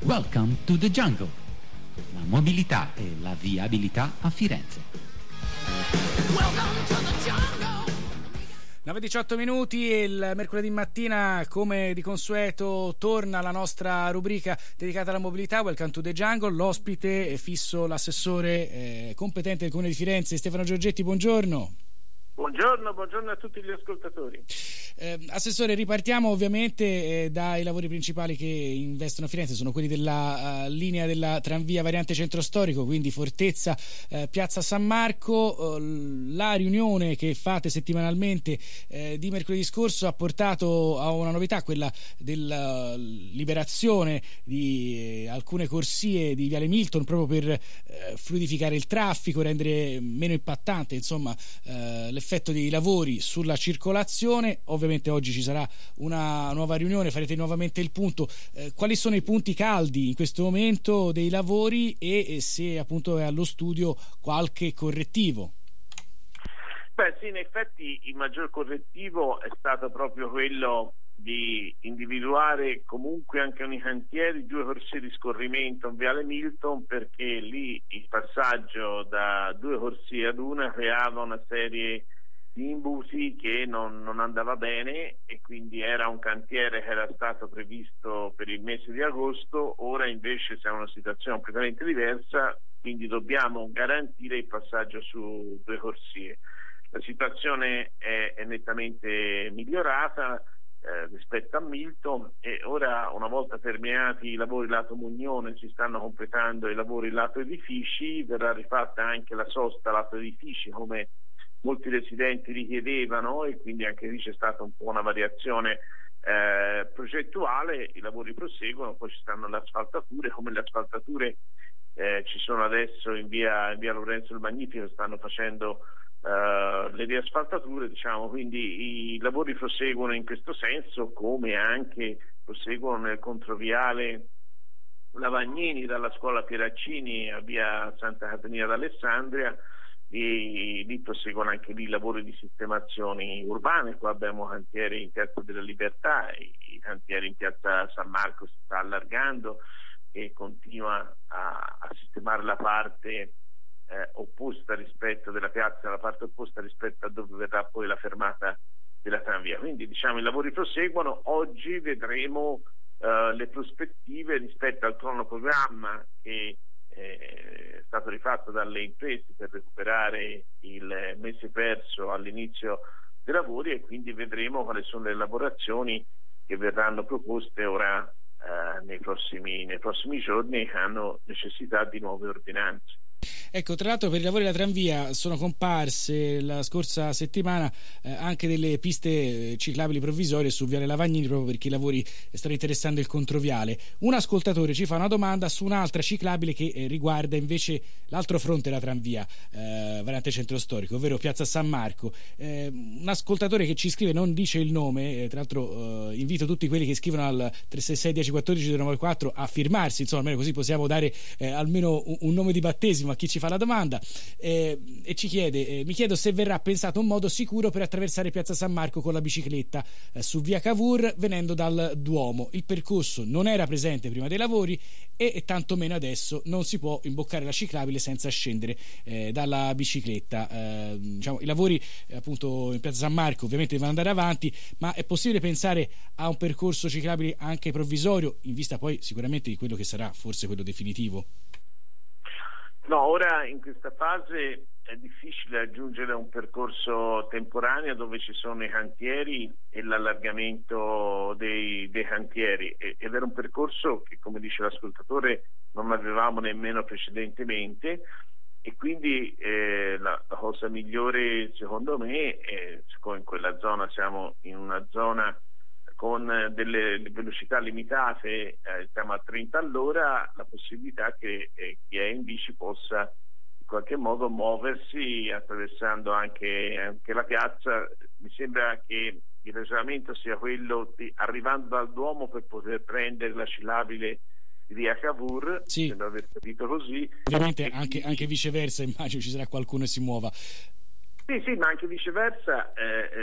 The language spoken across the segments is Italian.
Welcome to the Jungle. La mobilità e la viabilità a Firenze. Welcome to the jungle. 9:18 minuti e il mercoledì mattina, come di consueto, torna la nostra rubrica dedicata alla mobilità, Welcome to the Jungle. L'ospite è fisso l'assessore competente del Comune di Firenze, Stefano Giorgetti, buongiorno. Buongiorno a tutti gli ascoltatori. Assessore, ripartiamo ovviamente dai lavori principali che investono Firenze, sono quelli della linea della tranvia variante centro storico, quindi Fortezza, Piazza San Marco. La riunione che fate settimanalmente di mercoledì scorso ha portato a una novità, quella della liberazione di alcune corsie di Viale Milton, proprio per fluidificare il traffico, rendere meno impattante l'effetto dei lavori sulla circolazione. Ovviamente oggi ci sarà una nuova riunione, farete nuovamente il punto. Quali sono i punti caldi in questo momento dei lavori e se appunto è allo studio qualche correttivo? Beh sì, in effetti il maggior correttivo è stato proprio quello di individuare comunque anche nei cantieri 2 corsie di scorrimento in Viale Milton, perché lì il passaggio da 2 corsie ad una creava una serie di imbuti che non andava bene, e quindi era un cantiere che era stato previsto per il mese di agosto. Ora invece siamo in una situazione completamente diversa, quindi dobbiamo garantire il passaggio su 2 corsie. La situazione è nettamente migliorata rispetto a Milton, e ora, una volta terminati i lavori lato Mugnone, si stanno completando i lavori lato edifici. Verrà rifatta anche la sosta lato edifici, come molti residenti richiedevano, e quindi anche lì c'è stata un po' una variazione progettuale. I lavori proseguono, poi ci stanno le asfaltature. Come le asfaltature ci sono adesso in via Lorenzo il Magnifico, stanno facendo le riasfaltature, quindi i lavori proseguono in questo senso, come anche proseguono nel controviale Lavagnini dalla scuola Pieraccini a via Santa Caterina d'Alessandria, e lì proseguono anche lì lavori di sistemazioni urbane. Qua abbiamo cantieri in Piazza della Libertà, i cantieri in Piazza San Marco si sta allargando e continua a sistemare la parte opposta rispetto della piazza, la parte opposta rispetto a dove verrà poi la fermata della tranvia. Quindi i lavori proseguono. Oggi vedremo le prospettive rispetto al cronoprogramma che è stato rifatto dalle imprese per recuperare il mese perso all'inizio dei lavori, e quindi vedremo quali sono le lavorazioni che verranno proposte ora nei prossimi giorni, che hanno necessità di nuove ordinanze. Ecco, tra l'altro per i lavori della tranvia sono comparse la scorsa settimana anche delle piste ciclabili provvisorie su Viale Lavagnini, proprio perché i lavori stanno interessando il controviale. Un ascoltatore ci fa una domanda su un'altra ciclabile che riguarda invece l'altro fronte della tranvia variante centro storico, ovvero Piazza San Marco. Un ascoltatore che ci scrive, non dice il nome, tra l'altro invito tutti quelli che scrivono al 366 1014 094 a firmarsi, insomma, almeno così possiamo dare almeno un nome di battesimo a chi ci fa la domanda, e ci chiede: mi chiedo se verrà pensato un modo sicuro per attraversare Piazza San Marco con la bicicletta su via Cavour venendo dal Duomo. Il percorso non era presente prima dei lavori e tantomeno adesso non si può imboccare la ciclabile senza scendere dalla bicicletta. I lavori appunto in Piazza San Marco ovviamente devono andare avanti, ma è possibile pensare a un percorso ciclabile anche provvisorio, in vista poi sicuramente di quello che sarà forse quello definitivo? No, ora in questa fase è difficile aggiungere un percorso temporaneo dove ci sono i cantieri e l'allargamento dei cantieri, ed era un percorso che, come dice l'ascoltatore, non avevamo nemmeno precedentemente, e quindi la cosa migliore secondo me è, siccome in quella zona siamo in una zona con delle velocità limitate, siamo a 30 all'ora, la possibilità che chi è in bici possa in qualche modo muoversi attraversando anche la piazza. Mi sembra che il ragionamento sia quello di, arrivando dal Duomo per poter prendere la ciclabile di via Cavour, sì. Sembra aver capito così. Ovviamente anche viceversa, immagino ci sarà qualcuno che si muova. Sì, ma anche viceversa,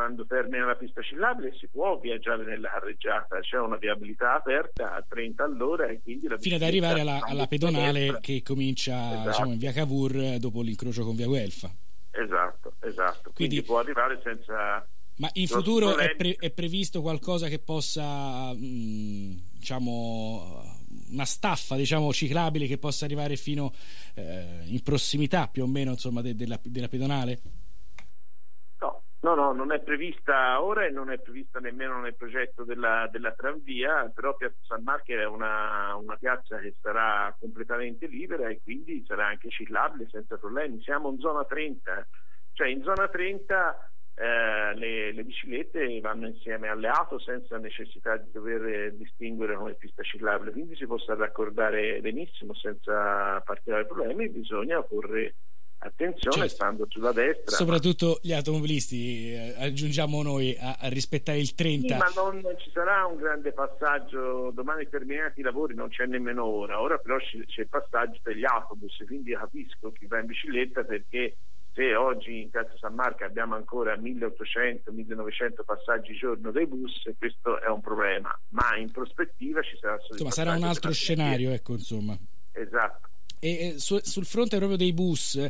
quando termina la pista ciclabile si può viaggiare nella carreggiata, c'è una viabilità aperta a 30 all'ora e quindi fino ad arrivare alla pedonale che comincia, esatto, diciamo, in via Cavour dopo l'incrocio con via Guelfa. Esatto. Quindi può arrivare senza... Ma in futuro è previsto qualcosa che possa, diciamo, una staffa, diciamo, ciclabile che possa arrivare fino in prossimità più o meno, insomma, della pedonale? No, non è prevista ora e non è prevista nemmeno nel progetto della tranvia, però Piazza San Marco è una piazza che sarà completamente libera e quindi sarà anche ciclabile senza problemi. Siamo in zona 30, cioè in zona 30 le biciclette vanno insieme alle auto senza necessità di dover distinguere come pista ciclabile, quindi si possa raccordare benissimo senza particolari problemi. Bisogna porre attenzione, certo, stando sulla destra, soprattutto gli automobilisti, aggiungiamo noi, a rispettare il 30. Sì, ma non ci sarà un grande passaggio domani terminati i lavori, non c'è nemmeno ora però c'è il passaggio degli autobus, quindi capisco chi va in bicicletta, perché se oggi in Piazza San Marco abbiamo ancora 1800-1900 passaggi giorno dei bus, questo è un problema, ma in prospettiva ci sarà insomma, sarà un altro scenario, ecco, insomma. Esatto. E sul fronte proprio dei bus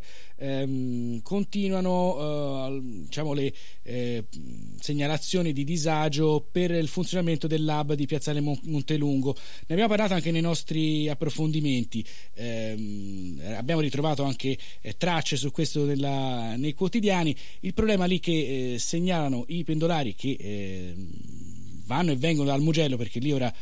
continuano diciamo le segnalazioni di disagio per il funzionamento dell'hub di Piazzale Montelungo. Ne abbiamo parlato anche nei nostri approfondimenti, abbiamo ritrovato anche tracce su questo nei quotidiani. Il problema lì che segnalano i pendolari che vanno e vengono dal Mugello, perché lì ora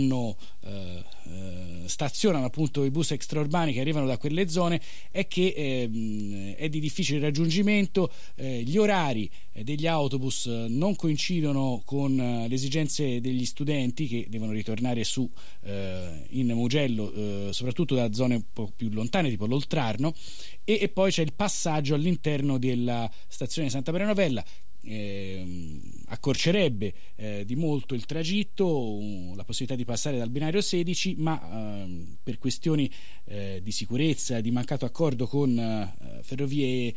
stazionano appunto i bus extraurbani che arrivano da quelle zone, è che è di difficile raggiungimento, gli orari degli autobus non coincidono con le esigenze degli studenti che devono ritornare su in Mugello, soprattutto da zone un po' più lontane tipo l'Oltrarno, e poi c'è il passaggio all'interno della stazione Santa Maria Novella. Accorcerebbe di molto il tragitto, la possibilità di passare dal binario 16, ma per questioni di sicurezza, di mancato accordo con ferrovie,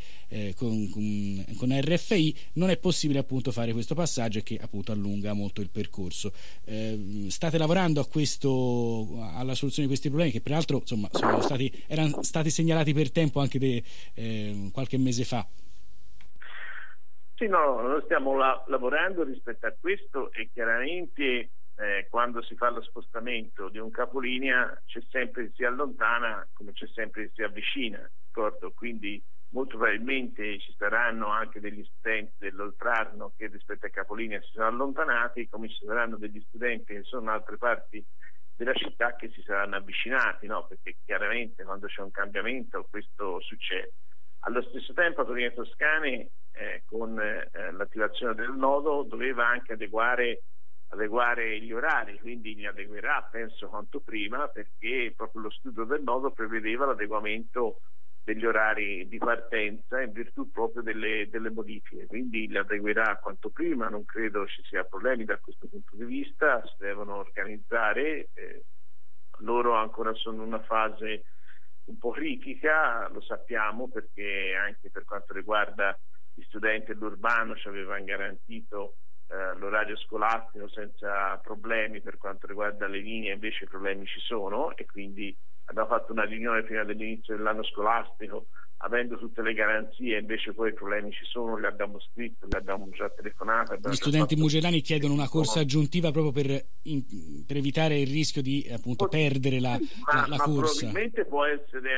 con RFI, non è possibile appunto fare questo passaggio, che appunto allunga molto il percorso. State lavorando alla soluzione di questi problemi, che peraltro insomma erano stati segnalati per tempo anche qualche mese fa. Sì, no, noi stiamo lavorando rispetto a questo, e chiaramente quando si fa lo spostamento di un capolinea c'è sempre chi si allontana come c'è sempre chi si avvicina, d'accordo? Quindi molto probabilmente ci saranno anche degli studenti dell'Oltrarno che rispetto a capolinea si sono allontanati, come ci saranno degli studenti che sono in altre parti della città che si saranno avvicinati, no? Perché chiaramente quando c'è un cambiamento questo succede. Allo stesso tempo Autolinee Toscane con l'attivazione del nodo doveva anche adeguare gli orari, quindi li adeguerà penso quanto prima, perché proprio lo studio del nodo prevedeva l'adeguamento degli orari di partenza in virtù proprio delle modifiche, quindi li adeguerà quanto prima. Non credo ci sia problemi da questo punto di vista, si devono organizzare, loro ancora sono in una fase un po' critica, lo sappiamo, perché anche per quanto riguarda gli studenti dell'urbano ci avevano garantito l'orario scolastico senza problemi. Per quanto riguarda le linee invece i problemi ci sono, e quindi abbiamo fatto una riunione prima dell'inizio dell'anno scolastico avendo tutte le garanzie, invece poi i problemi ci sono, li abbiamo scritto, li abbiamo già telefonato. Gli studenti mugellani chiedono una corsa aggiuntiva proprio per evitare il rischio di appunto perdere la corsa. Probabilmente può essere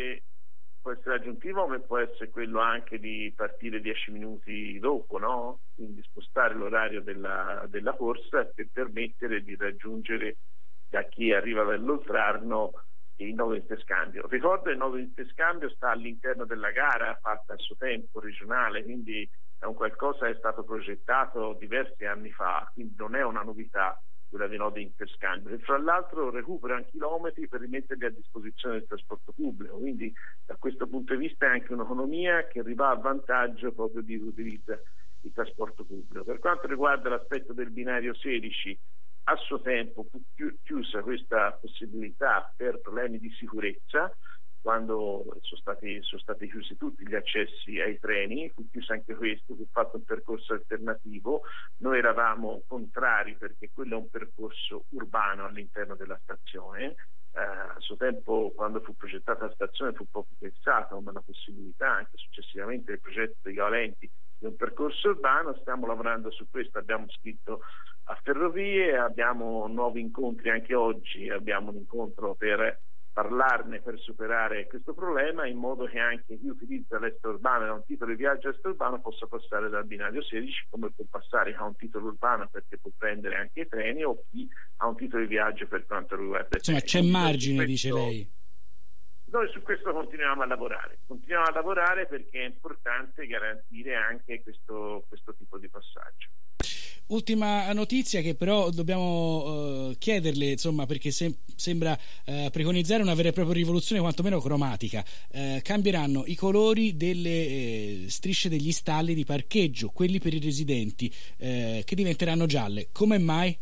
aggiuntivo, ma può essere quello anche di partire 10 minuti dopo, no? Quindi spostare l'orario della corsa per permettere di raggiungere da chi arriva dall'Oltrarno il nodo interscambio. Ricordo, il nodo interscambio sta all'interno della gara fatta a suo tempo regionale, quindi è un qualcosa che è stato progettato diversi anni fa, quindi non è una novità quella dei nodi interscambio, e fra l'altro recuperano chilometri per rimetterli a disposizione del trasporto pubblico, quindi da questo punto di vista è anche un'economia che va a vantaggio proprio di chi utilizza il trasporto pubblico. Per quanto riguarda l'aspetto del binario 16, a suo tempo fu chiusa questa possibilità per problemi di sicurezza, quando sono stati chiusi tutti gli accessi ai treni, fu chiuso anche questo, fu fatto un percorso alternativo. Noi eravamo contrari perché quello è un percorso urbano all'interno della stazione. A suo tempo, quando fu progettata la stazione, fu poco pensata come una possibilità, anche successivamente il progetto dei Valenti, di un percorso urbano. Stiamo lavorando su questo, abbiamo scritto a Ferrovie, abbiamo nuovi incontri anche oggi, abbiamo un incontro per parlarne, per superare questo problema, in modo che anche chi utilizza l'extraurbano e ha un titolo di viaggio extraurbano possa passare dal binario 16, come può passare chi ha un titolo urbano perché può prendere anche i treni, o chi ha un titolo di viaggio per quanto riguarda i treni. Insomma, c'è margine, dice lei. Noi su questo continuiamo a lavorare perché è importante garantire anche questo tipo di passaggio. Ultima notizia che però dobbiamo chiederle, insomma, perché sembra preconizzare una vera e propria rivoluzione, quantomeno cromatica. Cambieranno i colori delle strisce degli stalli di parcheggio, quelli per i residenti, che diventeranno gialle. Come mai?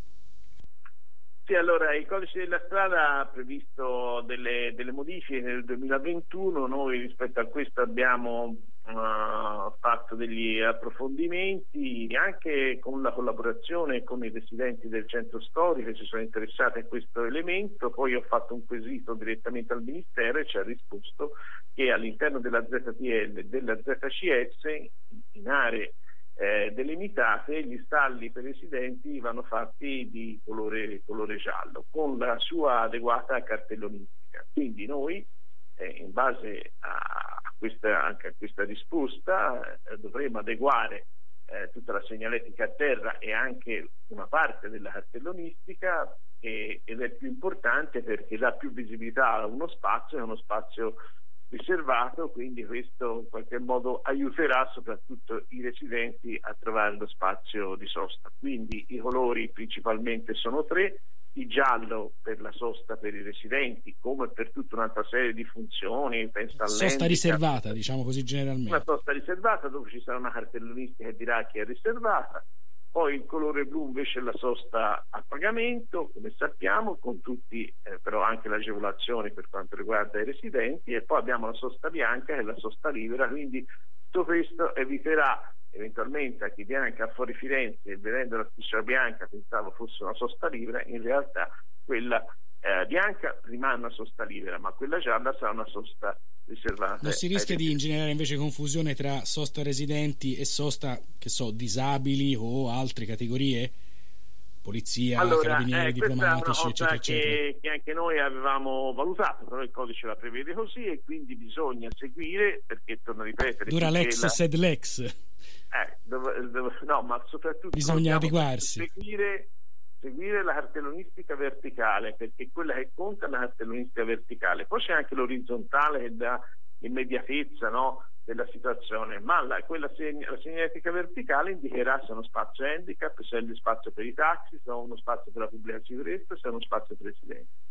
Sì, allora il codice della strada ha previsto delle modifiche nel 2021, noi rispetto a questo abbiamo fatto degli approfondimenti anche con la collaborazione con i residenti del centro storico che si sono interessati a questo elemento. Poi ho fatto un quesito direttamente al Ministero e ci ha risposto che all'interno della ZTL e della ZCS, in aree delimitate, gli stalli per residenti vanno fatti di colore giallo con la sua adeguata cartellonistica. Quindi noi in base anche a questa risposta dovremo adeguare tutta la segnaletica a terra e anche una parte della cartellonistica, ed è più importante perché dà più visibilità a uno spazio, è uno spazio riservato, quindi questo in qualche modo aiuterà soprattutto i residenti a trovare lo spazio di sosta. Quindi i colori principalmente sono tre: il giallo per la sosta per i residenti, come per tutta un'altra serie di funzioni, pensa all'handicap, sosta riservata, diciamo così generalmente. una sosta riservata dove ci sarà una cartellonistica che dirà che è riservata. Poi il colore blu invece è la sosta a pagamento, come sappiamo, con tutti però anche l'agevolazione per quanto riguarda i residenti, e poi abbiamo la sosta bianca che è la sosta libera. Quindi tutto questo eviterà eventualmente a chi viene anche a fuori Firenze e vedendo la striscia bianca pensavo fosse una sosta libera, in realtà quella bianca rimane una sosta libera, ma quella gialla sarà una sosta riservata. Non si rischia di ingenerare invece confusione tra sosta residenti e sosta, che so, disabili o altre categorie? Polizia, carabinieri, diplomatici, eccetera, eccetera. Che anche noi avevamo valutato, però il codice la prevede così e quindi bisogna seguire, perché torno a ripetere, dura l'ex sed lex. No, ma soprattutto bisogna adeguarsi. Seguire la cartellonistica verticale, perché quella che conta è la cartellonistica verticale. Poi c'è anche l'orizzontale che dà immediatezza, no, della situazione, ma la segnaletica verticale indicherà se è uno spazio handicap, se è uno spazio per i taxi, se è uno spazio per la pubblica sicurezza, se è uno spazio per i residenti.